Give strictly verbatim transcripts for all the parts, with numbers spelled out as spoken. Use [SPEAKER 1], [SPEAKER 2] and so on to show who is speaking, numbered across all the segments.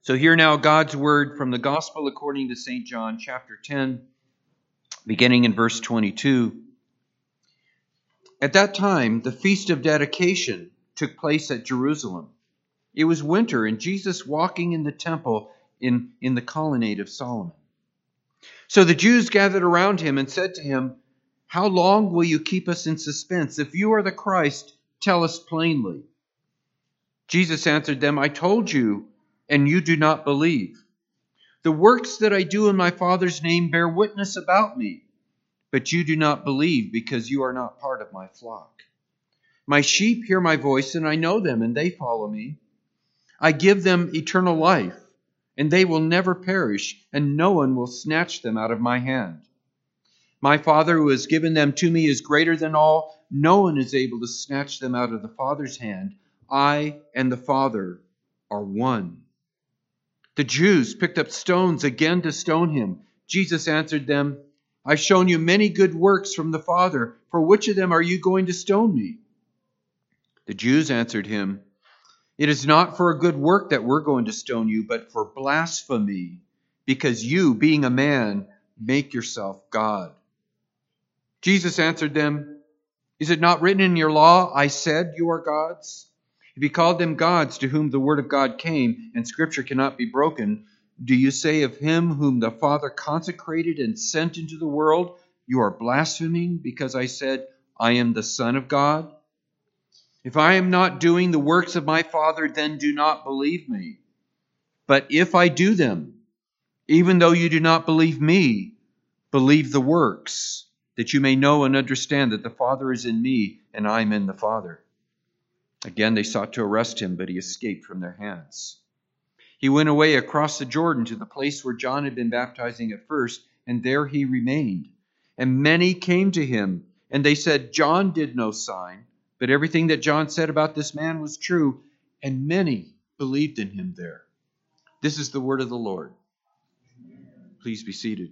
[SPEAKER 1] So hear now God's word from the Gospel according to Saint John, chapter ten, beginning in verse twenty-two. At that time, the Feast of Dedication took place at Jerusalem. It was winter, and Jesus walking in the temple in, in the colonnade of Solomon. So the Jews gathered around him and said to him, "How long will you keep us in suspense? If you are the Christ, tell us plainly." Jesus answered them, "I told you, and you do not believe. The works that I do in my Father's name bear witness about me, but you do not believe because you are not part of my flock. My sheep hear my voice, and I know them, and they follow me. I give them eternal life, and they will never perish, and no one will snatch them out of my hand. My Father who has given them to me is greater than all. No one is able to snatch them out of the Father's hand. I and the Father are one." The Jews picked up stones again to stone him. Jesus answered them, "I've shown you many good works from the Father. For which of them are you going to stone me?" The Jews answered him, "It is not for a good work that we're going to stone you, but for blasphemy, because you, being a man, make yourself God." Jesus answered them, "Is it not written in your law, 'I said you are gods'? If you called them gods to whom the word of God came, and Scripture cannot be broken, do you say of him whom the Father consecrated and sent into the world, 'You are blaspheming because I said, I am the Son of God'? If I am not doing the works of my Father, then do not believe me. But if I do them, even though you do not believe me, believe the works, that you may know and understand that the Father is in me and I am in the Father." Again they sought to arrest him, but he escaped from their hands. He went away across the Jordan to the place where John had been baptizing at first, and there he remained. And many came to him, and they said, "John did no sign, but everything that John said about this man was true," and many believed in him there. This is the word of the Lord. Please be seated.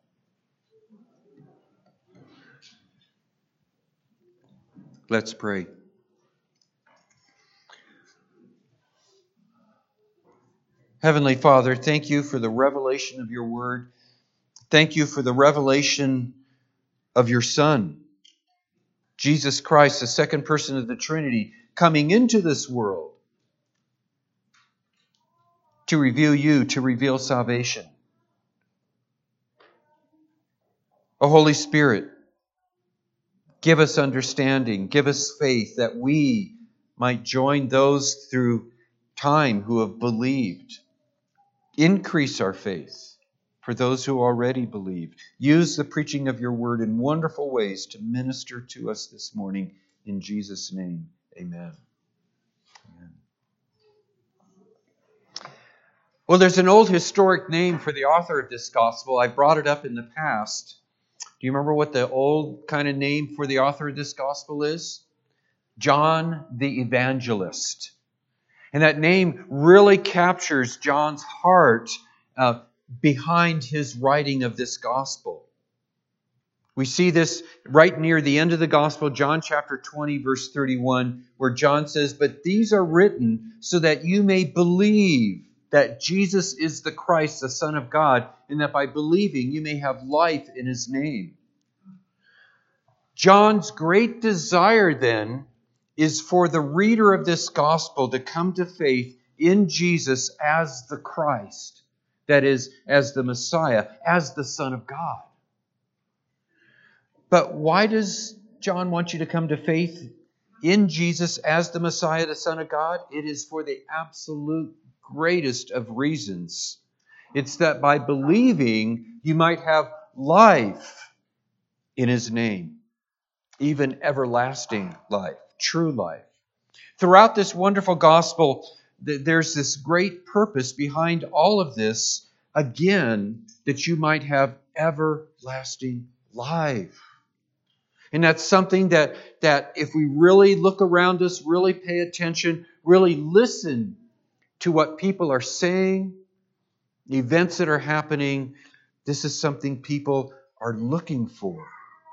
[SPEAKER 1] Let's pray. Heavenly Father, thank you for the revelation of your word. Thank you for the revelation of your Son, Jesus Christ, the second person of the Trinity, coming into this world to reveal you, to reveal salvation. O Holy Spirit, give us understanding, give us faith, that we might join those through time who have believed. Increase our faith for those who already believe. Use the preaching of your word in wonderful ways to minister to us this morning. In Jesus' name, amen. Amen. Well, there's an old historic name for the author of this gospel. I brought it up in the past. Do you remember what the old kind of name for the author of this gospel is? John the Evangelist. And that name really captures John's heart uh, behind his writing of this gospel. We see this right near the end of the gospel, John chapter twenty, verse thirty-one, where John says, "But these are written so that you may believe that Jesus is the Christ, the Son of God, and that by believing you may have life in his name." John's great desire then is for the reader of this gospel to come to faith in Jesus as the Christ, that is, as the Messiah, as the Son of God. But why does John want you to come to faith in Jesus as the Messiah, the Son of God? It is for the absolute greatest of reasons. It's that by believing, you might have life in his name, even everlasting life, true life. Throughout this wonderful gospel, there's this great purpose behind all of this, again, that you might have everlasting life. And that's something that, that if we really look around us, really pay attention, really listen to what people are saying, events that are happening, this is something people are looking for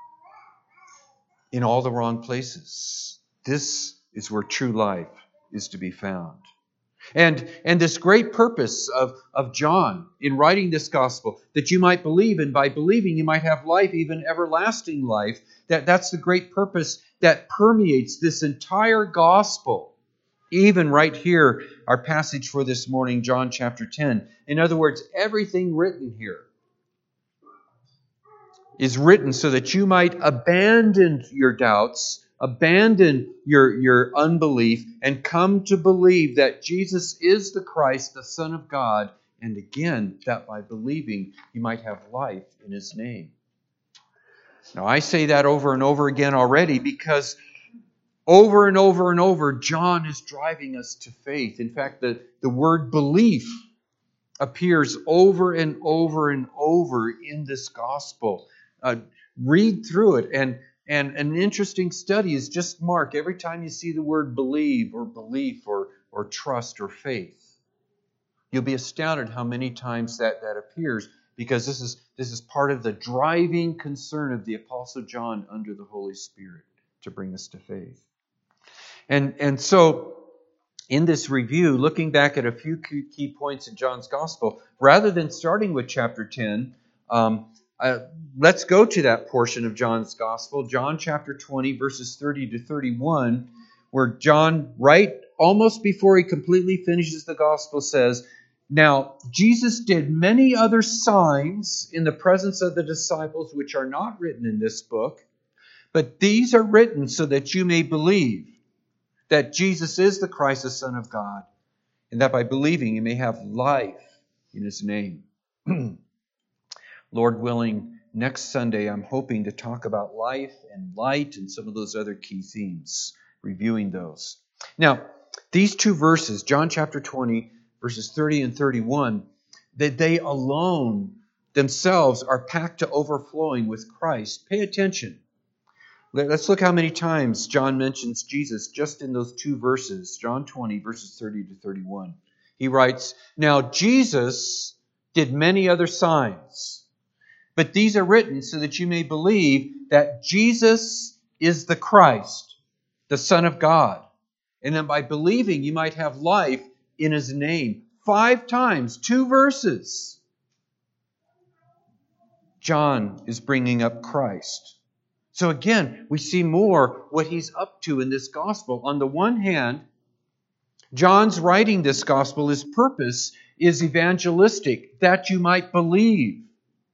[SPEAKER 1] in all the wrong places. This is where true life is to be found. And, and this great purpose of, of John in writing this gospel, that you might believe, and by believing you might have life, even everlasting life, that, that's the great purpose that permeates this entire gospel. Even right here, our passage for this morning, John chapter ten. In other words, everything written here is written so that you might abandon your doubts, abandon your, your unbelief, and come to believe that Jesus is the Christ, the Son of God, and again, that by believing you might have life in His name. Now, I say that over and over again already because over and over and over, John is driving us to faith. In fact, the, the word belief appears over and over and over in this gospel. Uh, read through it, and, and an interesting study is just mark every time you see the word believe or belief or, or trust or faith. You'll be astounded how many times that, that appears, because this is, this is part of the driving concern of the Apostle John under the Holy Spirit to bring us to faith. And, and so, in this review, looking back at a few key, key points in John's Gospel, rather than starting with chapter ten, um, uh, let's go to that portion of John's Gospel, John chapter twenty, verses thirty to thirty-one, where John, right almost before he completely finishes the Gospel, says, "Now Jesus did many other signs in the presence of the disciples, which are not written in this book, but these are written so that you may believe that Jesus is the Christ, the Son of God, and that by believing you may have life in His name." Lord willing, next Sunday I'm hoping to talk about life and light and some of those other key themes, reviewing those. Now, these two verses, John chapter twenty, verses thirty and thirty-one, that they alone themselves are packed to overflowing with Christ. Pay attention. Let's look how many times John mentions Jesus just in those two verses, John twenty, verses thirty to thirty-one. He writes, "Now Jesus did many other signs, but these are written so that you may believe that Jesus is the Christ, the Son of God, and that by believing you might have life in His name." Five times, two verses, John is bringing up Christ. So again, we see more what He's up to in this gospel. On the one hand, John's writing this gospel, his purpose is evangelistic, that you might believe.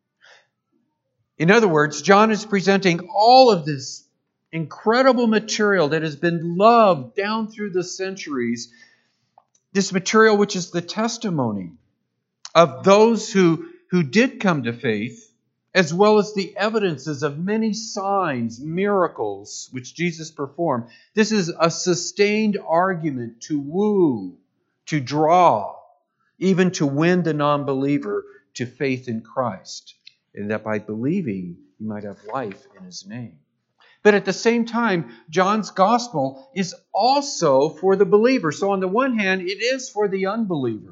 [SPEAKER 1] In other words, John is presenting all of this incredible material that has been loved down through the centuries, this material which is the testimony of those who, who did come to faith, as well as the evidences of many signs, miracles, which Jesus performed. This is a sustained argument to woo, to draw, even to win the non-believer to faith in Christ, and that by believing you might have life in His name. But at the same time, John's gospel is also for the believer. So on the one hand, it is for the unbeliever.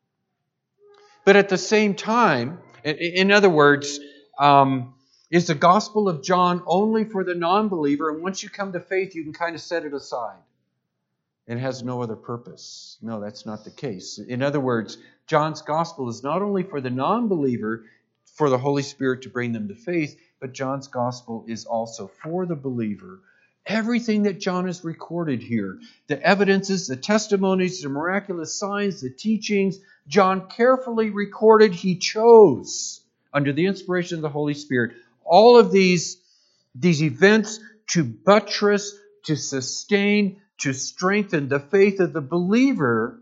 [SPEAKER 1] But at the same time, in other words, Um, is the Gospel of John only for the non-believer, and once you come to faith, you can kind of set it aside? It has no other purpose. No, that's not the case. In other words, John's Gospel is not only for the non-believer, for the Holy Spirit to bring them to faith, but John's Gospel is also for the believer. Everything that John has recorded here, the evidences, the testimonies, the miraculous signs, the teachings, John carefully recorded. He chose, under the inspiration of the Holy Spirit, all of these, these events to buttress, to sustain, to strengthen the faith of the believer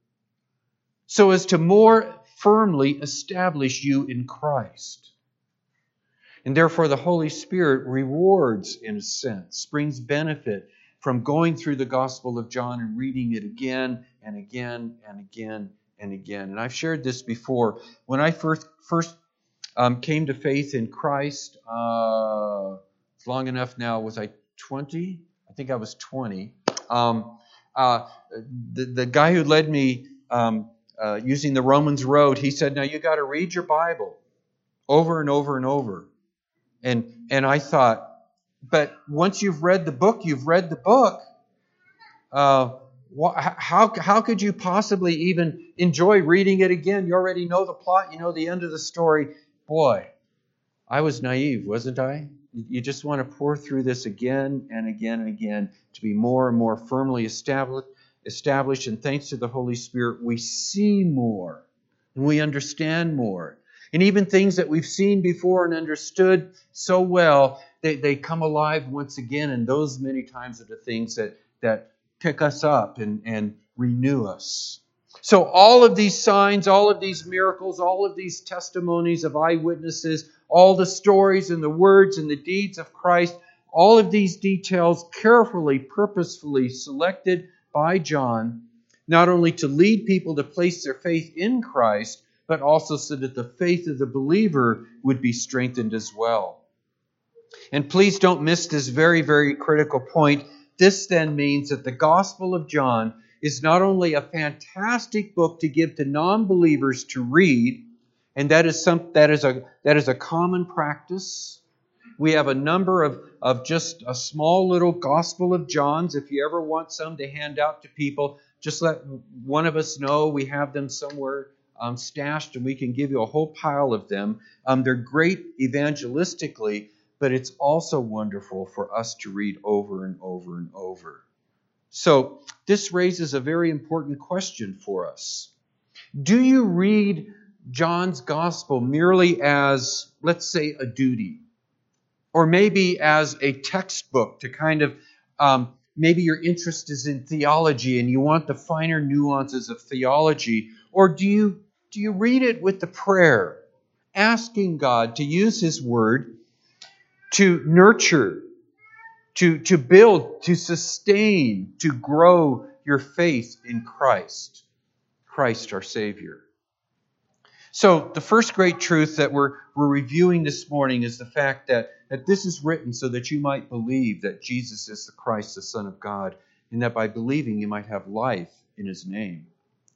[SPEAKER 1] so as to more firmly establish you in Christ. And therefore the Holy Spirit rewards, in a sense, brings benefit from going through the Gospel of John and reading it again and again and again and again. And I've shared this before. When I first first Um, came to faith in Christ. Uh, it's long enough now. Was I twenty? I think I was twenty. Um, uh, the, the guy who led me um, uh, using the Romans road, he said, "Now you got to read your Bible over and over and over." And and I thought, but once you've read the book, you've read the book. Uh, How, how could you possibly even enjoy reading it again? You already know the plot. You know the end of the story. Boy, I was naive, wasn't I? You just want to pour through this again and again and again to be more and more firmly established. established. And thanks to the Holy Spirit, we see more and we understand more. And even things that we've seen before and understood so well, they, they come alive once again. And those many times are the things that, that pick us up and, and renew us. So all of these signs, all of these miracles, all of these testimonies of eyewitnesses, all the stories and the words and the deeds of Christ, all of these details carefully, purposefully selected by John, not only to lead people to place their faith in Christ, but also so that the faith of the believer would be strengthened as well. And please don't miss this very, very critical point. This then means that the Gospel of John is not only a fantastic book to give to non-believers to read, and that is some that is a that is a common practice. We have a number of, of just a small little Gospel of John's. If you ever want some to hand out to people, just let one of us know. We have them somewhere um, stashed, and we can give you a whole pile of them. Um, they're great evangelistically, but it's also wonderful for us to read over and over and over. So this raises a very important question for us. Do you read John's Gospel merely as, let's say, a duty? Or maybe as a textbook to kind of, um, maybe your interest is in theology and you want the finer nuances of theology? Or do you, do you read it with the prayer, asking God to use His Word to nurture, to, to build, to sustain, to grow your faith in Christ, Christ our Savior? So the first great truth that we're, we're reviewing this morning is the fact that, that this is written so that you might believe that Jesus is the Christ, the Son of God, and that by believing you might have life in His name.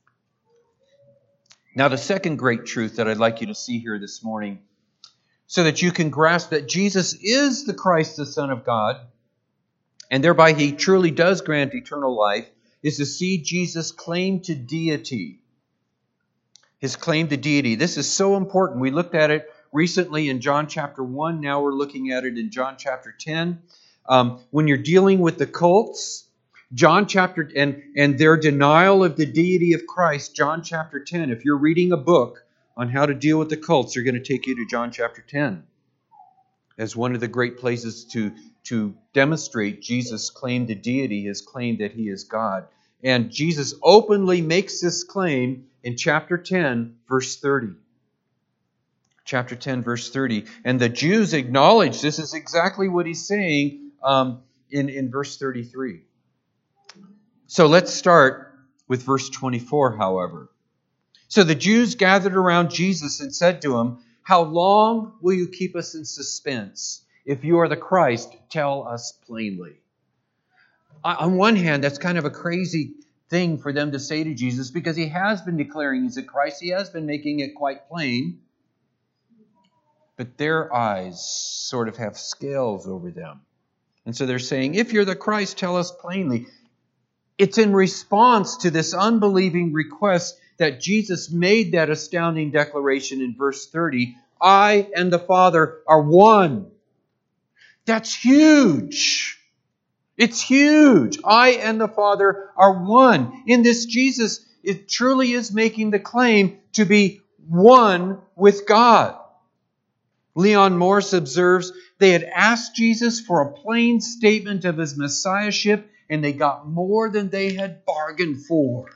[SPEAKER 1] Now the second great truth that I'd like you to see here this morning, so that you can grasp that Jesus is the Christ, the Son of God, and thereby He truly does grant eternal life, is to see Jesus' claim to deity. His claim to deity. This is so important. We looked at it recently in John chapter one. Now we're looking at it in John chapter ten. Um, when you're dealing with the cults, John chapter and and their denial of the deity of Christ, John chapter ten. If you're reading a book on how to deal with the cults, they're going to take you to John chapter ten as one of the great places to to demonstrate Jesus' claim to deity, His claim that He is God. And Jesus openly makes this claim in chapter ten, verse thirty. Chapter ten, verse thirty. And the Jews acknowledge this is exactly what He's saying um, in, in verse thirty-three. So let's start with verse twenty-four, however. So the Jews gathered around Jesus and said to Him, "How long will you keep us in suspense? If you are the Christ, tell us plainly." On one hand, that's kind of a crazy thing for them to say to Jesus, because He has been declaring He's the Christ. He has been making it quite plain. But their eyes sort of have scales over them. And so they're saying, if you're the Christ, tell us plainly. It's in response to this unbelieving request that Jesus made that astounding declaration in verse thirty, "I and the Father are one." That's huge. It's huge. I and the Father are one. In this, Jesus it truly is making the claim to be one with God. Leon Morris observes, they had asked Jesus for a plain statement of His messiahship, and they got more than they had bargained for.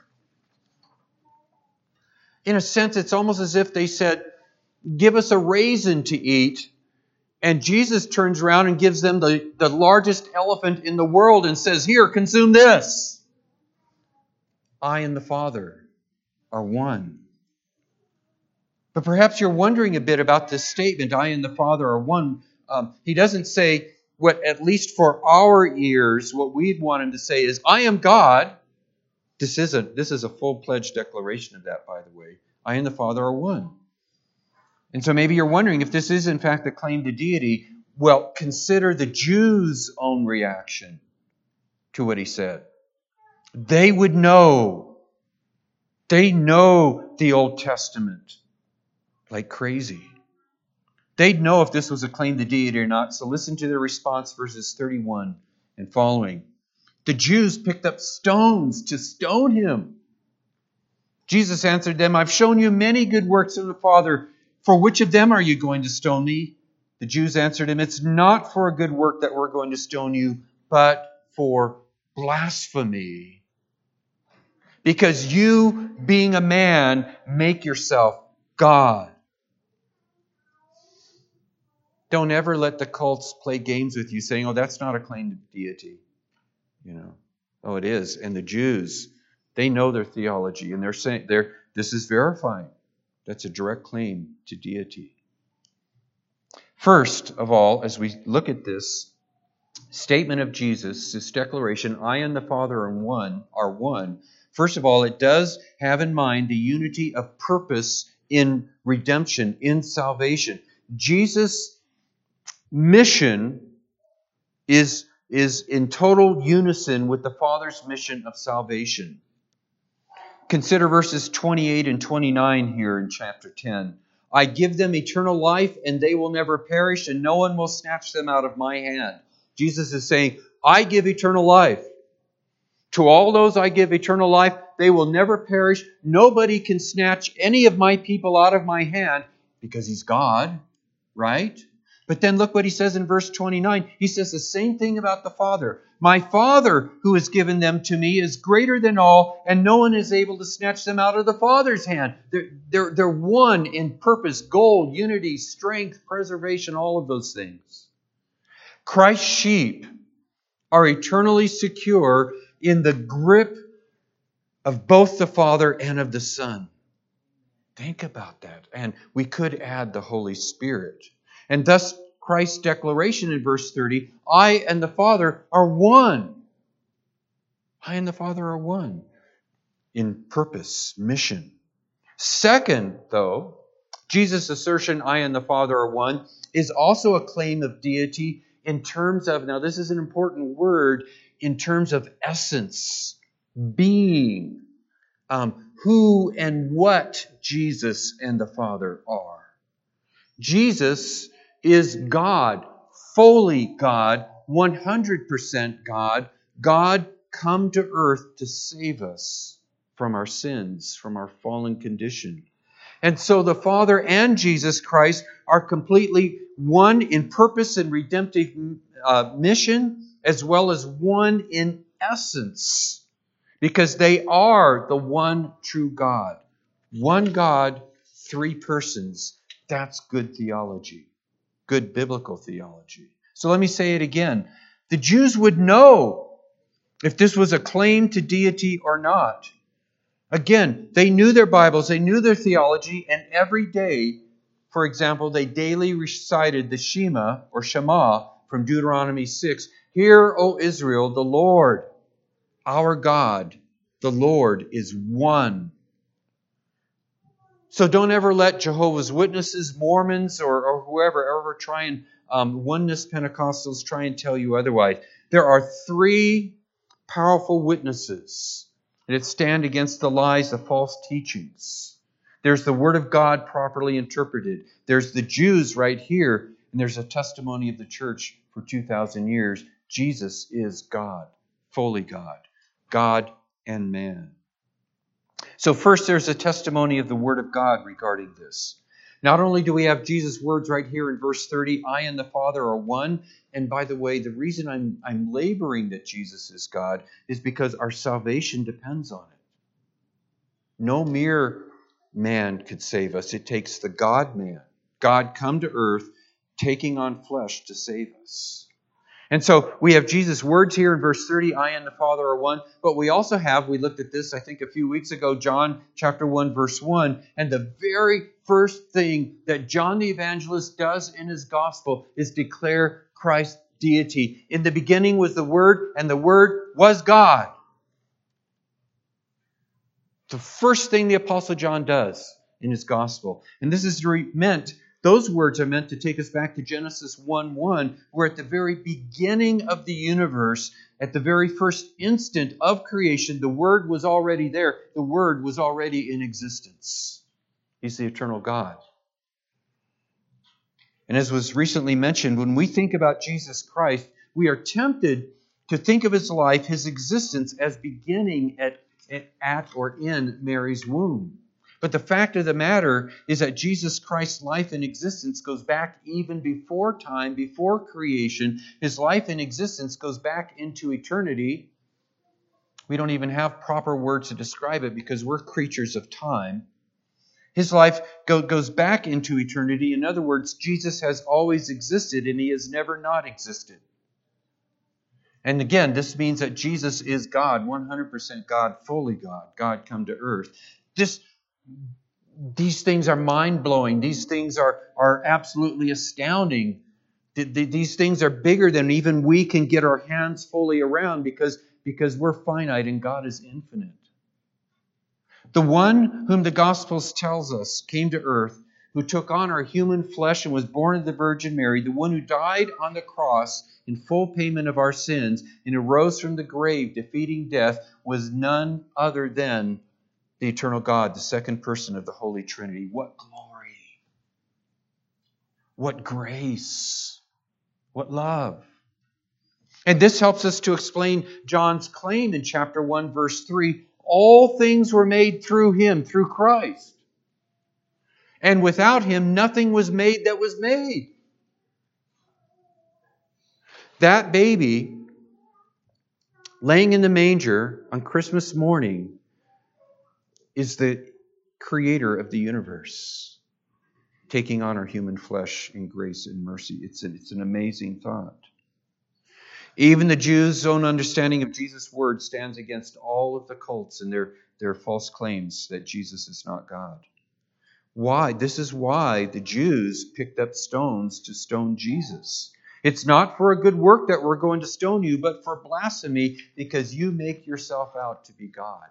[SPEAKER 1] In a sense, it's almost as if they said, "Give us a raisin to eat." And Jesus turns around and gives them the, the largest elephant in the world and says, "Here, consume this." I and the Father are one. But perhaps you're wondering a bit about this statement, "I and the Father are one." Um, he doesn't say what, at least for our ears, what we'd want Him to say is, "I am God." This is a, this is a full-pledged declaration of that, by the way. I and the Father are one. And so maybe you're wondering if this is in fact the claim to deity. Well, consider the Jews' own reaction to what He said. They would know. They know the Old Testament like crazy. They'd know if this was a claim to deity or not. So listen to their response, verses thirty-one and following. The Jews picked up stones to stone him. Jesus answered them, I've shown you many good works of the Father. For which of them are you going to stone me? The Jews answered him, it's not for a good work that we're going to stone you, but for blasphemy. Because you, being a man, make yourself God. Don't ever let the cults play games with you saying, oh, that's not a claim to deity. You know, oh, it is. And the Jews, they know their theology, and they're saying, they're, this is verifying. That's a direct claim to deity. First of all, as we look at this statement of Jesus, this declaration, I and the Father are one, are one. First of all, it does have in mind the unity of purpose in redemption, in salvation. Jesus' mission is, is in total unison with the Father's mission of salvation. Consider verses twenty-eight and twenty-nine here in chapter ten. I give them eternal life, and they will never perish, and no one will snatch them out of my hand. Jesus is saying, I give eternal life. To all those I give eternal life, they will never perish. Nobody can snatch any of my people out of my hand, because He's God, right? But then look what He says in verse twenty-nine. He says the same thing about the Father. My Father, who has given them to me, is greater than all, and no one is able to snatch them out of the Father's hand. They're, they're, they're one in purpose, goal, unity, strength, preservation, all of those things. Christ's sheep are eternally secure in the grip of both the Father and of the Son. Think about that. And we could add the Holy Spirit. And thus, Christ's declaration in verse thirty, I and the Father are one. I and the Father are one in purpose, mission. Second, though, Jesus' assertion, I and the Father are one, is also a claim of deity in terms of, now this is an important word, in terms of essence, being, um, who and what Jesus and the Father are. Jesus is God, fully God, one hundred percent God, God come to earth to save us from our sins, from our fallen condition. And so the Father and Jesus Christ are completely one in purpose and redemptive uh, mission, as well as one in essence, because they are the one true God. One God, three persons. That's good theology. Good biblical theology. So let me say it again. The Jews would know if this was a claim to deity or not. Again, they knew their Bibles, they knew their theology, and every day, for example, they daily recited the Shema or Shema from Deuteronomy six. Hear, O Israel, the Lord, our God, the Lord is one. So don't ever let Jehovah's Witnesses, Mormons, or, or whoever ever try and, um, oneness Pentecostals try and tell you otherwise. There are three powerful witnesses that stand against the lies, the false teachings. There's the Word of God properly interpreted. There's the Jews right here, and there's a testimony of the church for two thousand years. Jesus is God, fully God, God and man. So first, there's a testimony of the Word of God regarding this. Not only do we have Jesus' words right here in verse thirty, I and the Father are one. And by the way, the reason I'm, I'm laboring that Jesus is God is because our salvation depends on it. No mere man could save us. It takes the God-man, God come to earth, taking on flesh to save us. And so we have Jesus' words here in verse thirty, I and the Father are one. But we also have, we looked at this, I think, a few weeks ago, John chapter one, verse one. And the very first thing that John the Evangelist does in his gospel is declare Christ's deity. In the beginning was the Word, and the Word was God. The first thing the Apostle John does in his gospel. And this is meant, those words are meant to take us back to Genesis one one, where at the very beginning of the universe, at the very first instant of creation, the Word was already there. The Word was already in existence. He's the eternal God. And as was recently mentioned, when we think about Jesus Christ, we are tempted to think of His life, His existence, as beginning at, at or in Mary's womb. But the fact of the matter is that Jesus Christ's life and existence goes back even before time, before creation. His life and existence goes back into eternity. We don't even have proper words to describe it because we're creatures of time. His life go, goes back into eternity. In other words, Jesus has always existed and He has never not existed. And again, this means that Jesus is God, one hundred percent God, fully God, God come to earth. This, these things are mind-blowing. These things are, are absolutely astounding. These things are bigger than even we can get our hands fully around because, because we're finite and God is infinite. The one whom the Gospels tells us came to earth, who took on our human flesh and was born of the Virgin Mary, the one who died on the cross in full payment of our sins and arose from the grave, defeating death, was none other than the eternal God, the second person of the Holy Trinity. What glory! What grace! What love! And this helps us to explain John's claim in chapter one, verse three. All things were made through Him, through Christ. And without Him, nothing was made that was made. That baby laying in the manger on Christmas morning is the creator of the universe, taking on our human flesh in grace and mercy. It's, a, it's an amazing thought. Even the Jews' own understanding of Jesus' word stands against all of the cults and their, their false claims that Jesus is not God. Why? This is why the Jews picked up stones to stone Jesus. It's not for a good work that we're going to stone you, but for blasphemy, because you make yourself out to be God.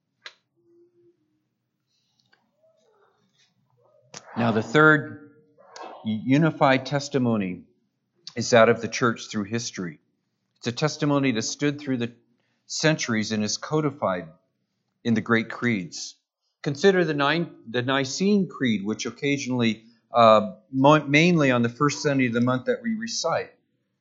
[SPEAKER 1] Now, the third unified testimony is that of the church through history. It's a testimony that stood through the centuries and is codified in the great creeds. Consider the, nine, the Nicene Creed, which occasionally, uh, mainly on the first Sunday of the month that we recite.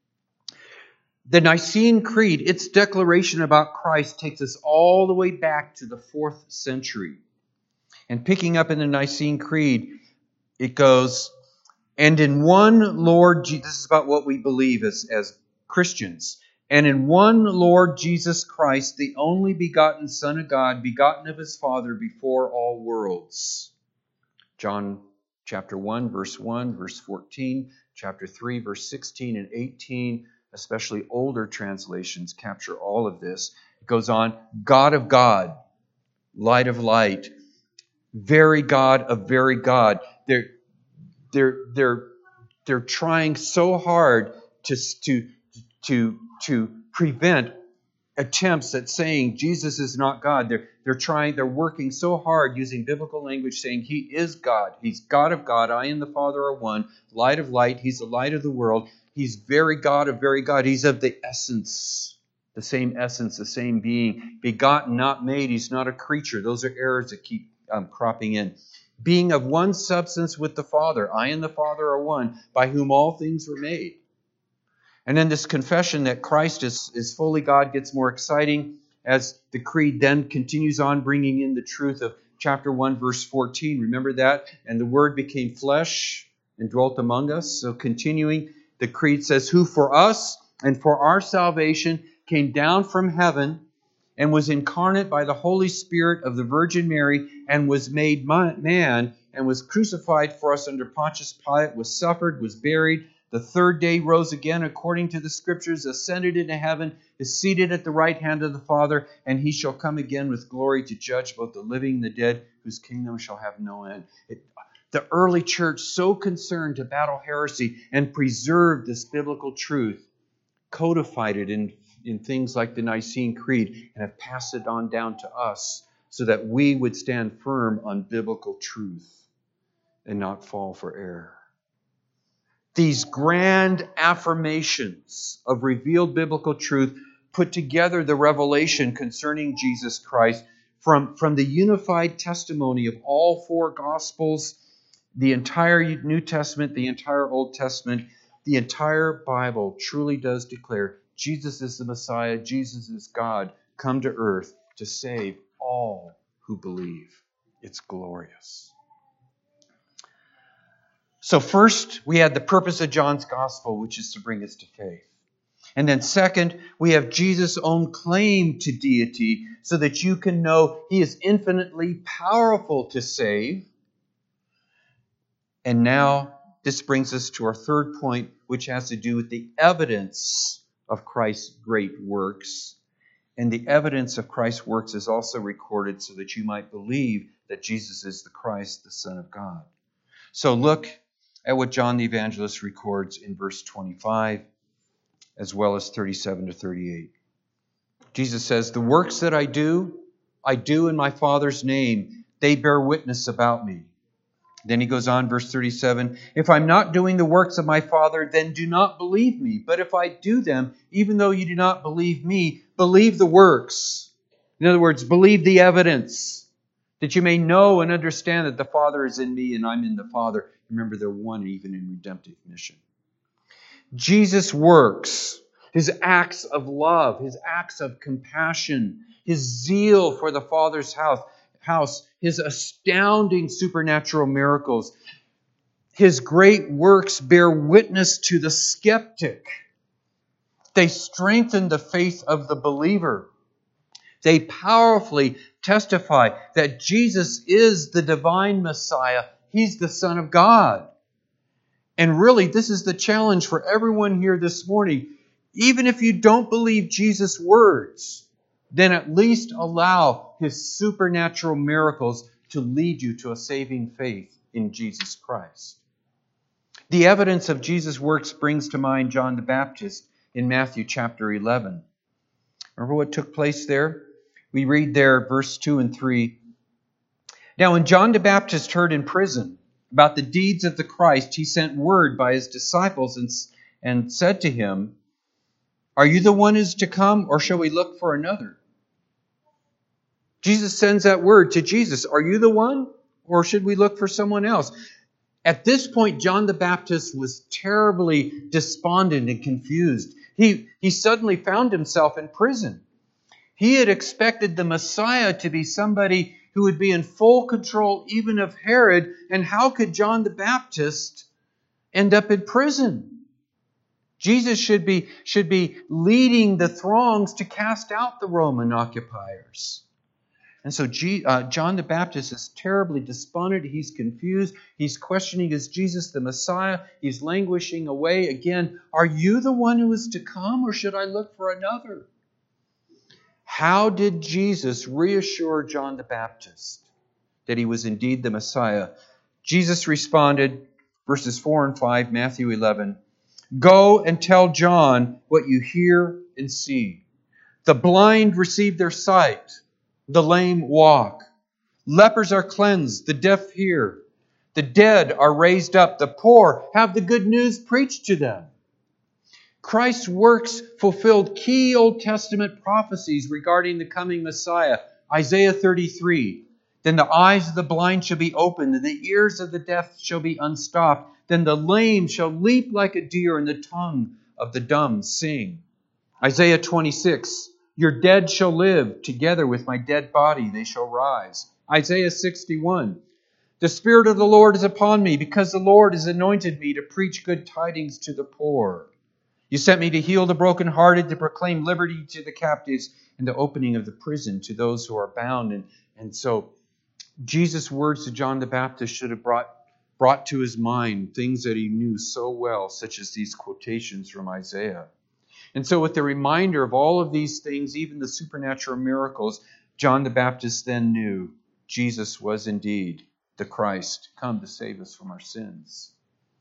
[SPEAKER 1] The Nicene Creed, its declaration about Christ, takes us all the way back to the fourth century. And picking up in the Nicene Creed, it goes, and in one Lord, this is about what we believe as, as Christians, and in one Lord Jesus Christ, the only begotten Son of God, begotten of His Father before all worlds. John chapter one, verse one, verse fourteen, chapter three, verse sixteen and eighteen, especially older translations capture all of this. It goes on, God of God, light of light, very God of very God. They're, they're, they're, they're trying so hard to, to, to, to prevent attempts at saying Jesus is not God. They're, they're trying, they're working so hard using biblical language saying He is God. He's God of God. I and the Father are one. Light of light. He's the light of the world. He's very God of very God. He's of the essence, the same essence, the same being. Begotten, not made. He's not a creature. Those are errors that keep um, cropping in. Being of one substance with the Father. I and the Father are one, by whom all things were made. And then this confession that Christ is, is fully God gets more exciting as the creed then continues on, bringing in the truth of chapter one, verse fourteen. Remember that? And the Word became flesh and dwelt among us. So continuing, the creed says, who for us and for our salvation came down from heaven and was incarnate by the Holy Spirit of the Virgin Mary and was made man and was crucified for us under Pontius Pilate, was suffered, was buried, the third day rose again according to the Scriptures, ascended into heaven, is seated at the right hand of the Father, and He shall come again with glory to judge both the living and the dead, whose kingdom shall have no end. It, the early church, so concerned to battle heresy and preserve this biblical truth, codified it in, in things like the Nicene Creed and have passed it on down to us so that we would stand firm on biblical truth and not fall for error. These grand affirmations of revealed biblical truth put together the revelation concerning Jesus Christ from, from the unified testimony of all four Gospels, the entire New Testament, the entire Old Testament. The entire Bible truly does declare Jesus is the Messiah, Jesus is God, come to earth to save all who believe. It's glorious. So first, we had the purpose of John's Gospel, which is to bring us to faith. And then second, we have Jesus' own claim to deity so that you can know He is infinitely powerful to save. And now, this brings us to our third point, which has to do with the evidence of Christ's great works. And the evidence of Christ's works is also recorded so that you might believe that Jesus is the Christ, the Son of God. So look at what John the Evangelist records in verse twenty-five, as well as thirty-seven to thirty-eight. Jesus says, "The works that I do, I do in my Father's name. They bear witness about me." Then he goes on, verse thirty-seven, "If I'm not doing the works of my Father, then do not believe me. But if I do them, even though you do not believe me, believe the works." In other words, believe the evidence, that you may know and understand that the Father is in me and I'm in the Father. Remember, they're one even in redemptive mission. Jesus' works, His acts of love, His acts of compassion, His zeal for the Father's house, house, His astounding supernatural miracles, His great works bear witness to the skeptic. They strengthen the faith of the believer. They powerfully testify that Jesus is the divine Messiah. He's the Son of God. And really, this is the challenge for everyone here this morning. Even if you don't believe Jesus' words, then at least allow His supernatural miracles to lead you to a saving faith in Jesus Christ. The evidence of Jesus' works brings to mind John the Baptist in Matthew chapter eleven. Remember what took place there? We read there, verse two and three. "Now when John the Baptist heard in prison about the deeds of the Christ, he sent word by his disciples and, and said to him, 'Are you the one who is to come, or shall we look for another?'" Jesus sends that word to Jesus. Are you the one, or should we look for someone else? At this point, John the Baptist was terribly despondent and confused. He, he suddenly found himself in prison. He had expected the Messiah to be somebody who would be in full control even of Herod. And how could John the Baptist end up in prison? Jesus should be, should be leading the throngs to cast out the Roman occupiers. And so G, uh, John the Baptist is terribly despondent. He's confused. He's questioning, is Jesus the Messiah? He's languishing away. Again, are you the one who is to come, or should I look for another? How did Jesus reassure John the Baptist that he was indeed the Messiah? Jesus responded, verses four and five, Matthew eleven, "Go and tell John what you hear and see. The blind receive their sight. The lame walk. Lepers are cleansed. The deaf hear. The dead are raised up. The poor have the good news preached to them." Christ's works fulfilled key Old Testament prophecies regarding the coming Messiah. Isaiah thirty-three, "Then the eyes of the blind shall be opened, and the ears of the deaf shall be unstopped. Then the lame shall leap like a deer, and the tongue of the dumb sing." Isaiah twenty-six, "Your dead shall live, together with my dead body they shall rise." Isaiah sixty-one, "The Spirit of the Lord is upon me, because the Lord has anointed me to preach good tidings to the poor. You sent me to heal the brokenhearted, to proclaim liberty to the captives, and the opening of the prison to those who are bound." And, and so Jesus' words to John the Baptist should have brought, brought to his mind things that he knew so well, such as these quotations from Isaiah. And so with the reminder of all of these things, even the supernatural miracles, John the Baptist then knew Jesus was indeed the Christ, come to save us from our sins.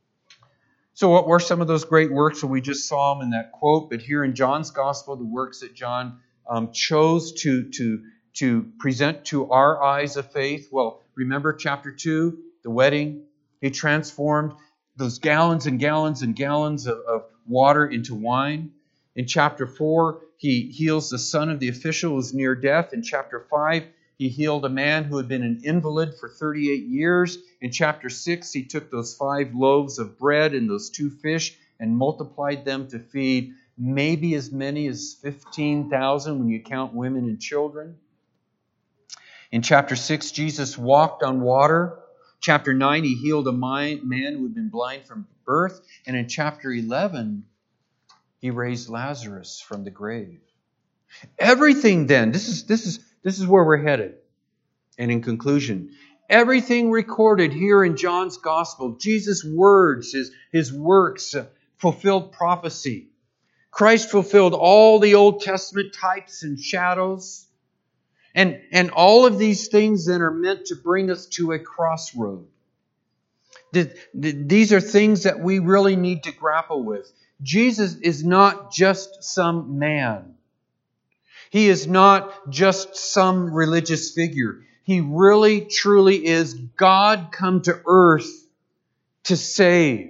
[SPEAKER 1] So what were some of those great works? Well, we just saw them in that quote, but here in John's Gospel, the works that John um, chose to, to, to present to our eyes of faith. Well, remember chapter two, the wedding. He transformed those gallons and gallons and gallons of, of water into wine. In chapter four, he heals the son of the official who was near death. In chapter five, he healed a man who had been an invalid for thirty-eight years. In chapter six, he took those five loaves of bread and those two fish and multiplied them to feed maybe as many as fifteen thousand when you count women and children. In chapter six, Jesus walked on water. Chapter nine, he healed a man who had been blind from birth. And in chapter eleven, he raised Lazarus from the grave. Everything then, this is, this is, this is where we're headed. And in conclusion, everything recorded here in John's Gospel, Jesus' words, his, his works, uh, fulfilled prophecy. Christ fulfilled all the Old Testament types and shadows. And, and all of these things then are meant to bring us to a crossroad. The, the, these are things that we really need to grapple with. Jesus is not just some man. He is not just some religious figure. He really, truly is God come to earth to save.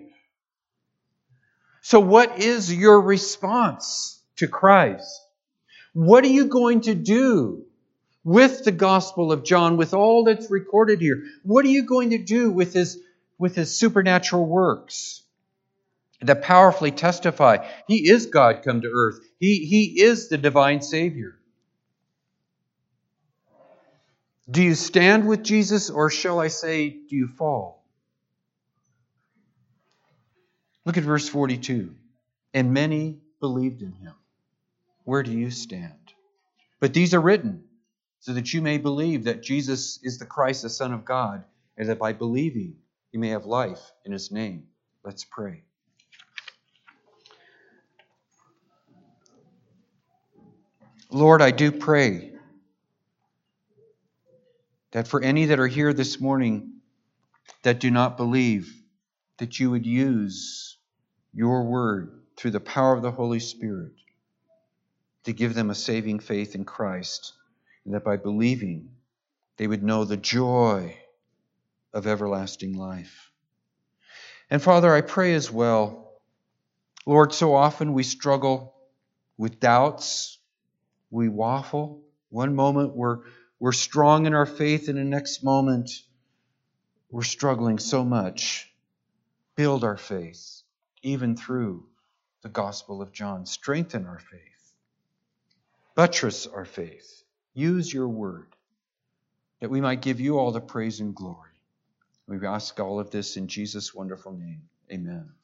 [SPEAKER 1] So what is your response to Christ? What are you going to do with the Gospel of John, with all that's recorded here? What are you going to do with his, with his supernatural works that powerfully testify He is God come to earth? He, he is the divine Savior. Do you stand with Jesus, or shall I say, do you fall? Look at verse forty-two. And many believed in him. Where do you stand? But these are written so that you may believe that Jesus is the Christ, the Son of God, and that by believing you may have life in his name. Let's pray. Lord, I do pray that for any that are here this morning that do not believe, that you would use your word through the power of the Holy Spirit to give them a saving faith in Christ, and that by believing they would know the joy of everlasting life. And Father, I pray as well, Lord, so often we struggle with doubts, we waffle. One moment we're We're strong in our faith, and the next moment we're struggling so much. Build our faith, even through the Gospel of John. Strengthen our faith. Buttress our faith. Use your word, that we might give you all the praise and glory. We ask all of this in Jesus' wonderful name. Amen.